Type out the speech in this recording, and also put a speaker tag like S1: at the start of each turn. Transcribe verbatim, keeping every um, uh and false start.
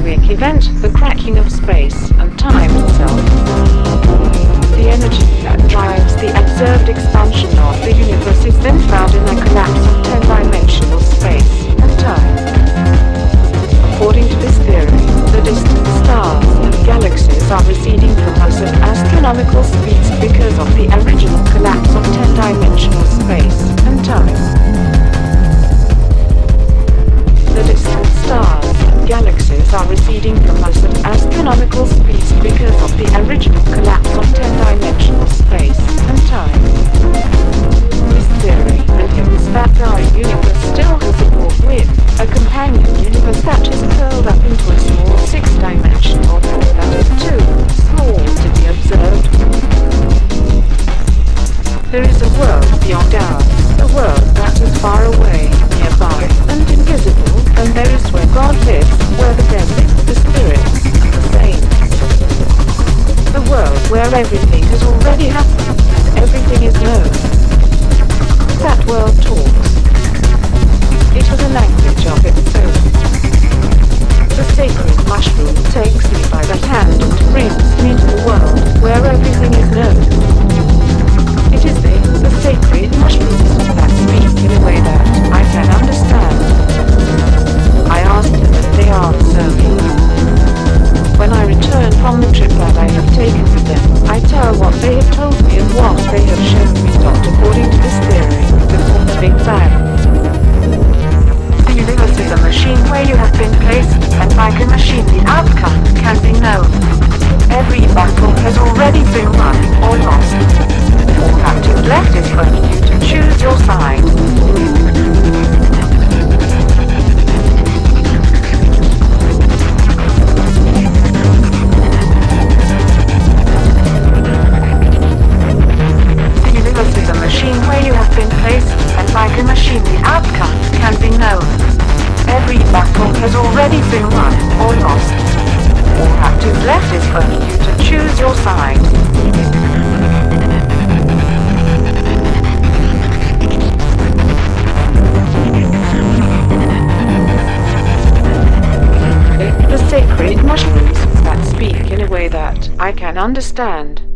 S1: cosmic event, the cracking of space and time itself. The energy that drives the observed expansion of the universe is then found in a collapse of ten-dimensional space and time. According to this theory, the distant stars and galaxies are receding from us at astronomical speeds because of the original collapse of ten-dimensional space and time. The distant stars and galaxies are receding from us at astronomical speeds because of the original collapse of ten-dimensional space and time. This theory hints that our universe still has a warp with a companion universe that is curled up into a small six-dimensional ball that is too small to be observed. There is a world beyond ours, a world that is far away, nearby, and invisible, and there is where God lives, where the dead live, the spirits, the saints. The world where everything has already happened, and everything is known. That world talks. It has a language of its own. The sacred mushroom takes me by the hand and brings me to the world where everything is known. It is they, the sacred mushrooms, that speak in a way that I can understand. I ask them and they answer me. When I return from the trip that I have taken with them, I tell what they have told me and what they have shown me stopped according to this theory, before the Big Bang. The universe is a machine where you have been placed, and like a machine the outcome can be known. Every battle has already been won or lost. All that is left is for you to choose your side. The universe is a machine where you have been placed, and like a machine the outcome can be known. Every battle has already been won or lost. All that is left is for you to choose your side. The sacred mushrooms that speak in a way that I can understand.